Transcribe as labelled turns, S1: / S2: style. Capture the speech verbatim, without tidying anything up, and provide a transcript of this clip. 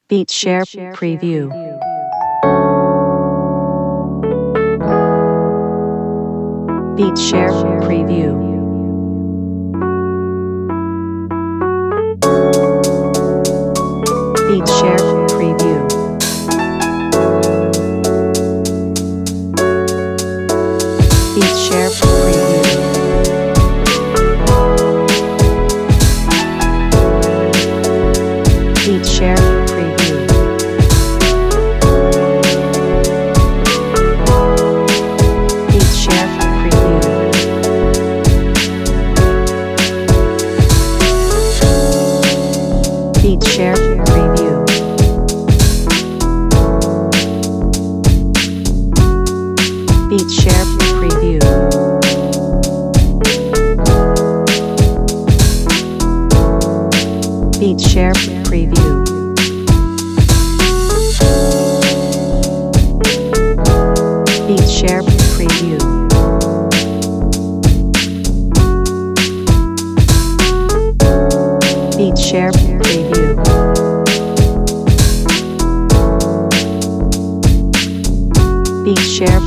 S1: Beat Share Preview. Beat Share Preview. Beat Share Preview. Beat Share Preview. Beat Share Preview. Beat Share Preview. Beat Share Preview. Beat Share Preview. Beat Share Preview. Beat Share Preview. Beat Share Preview. Beat Share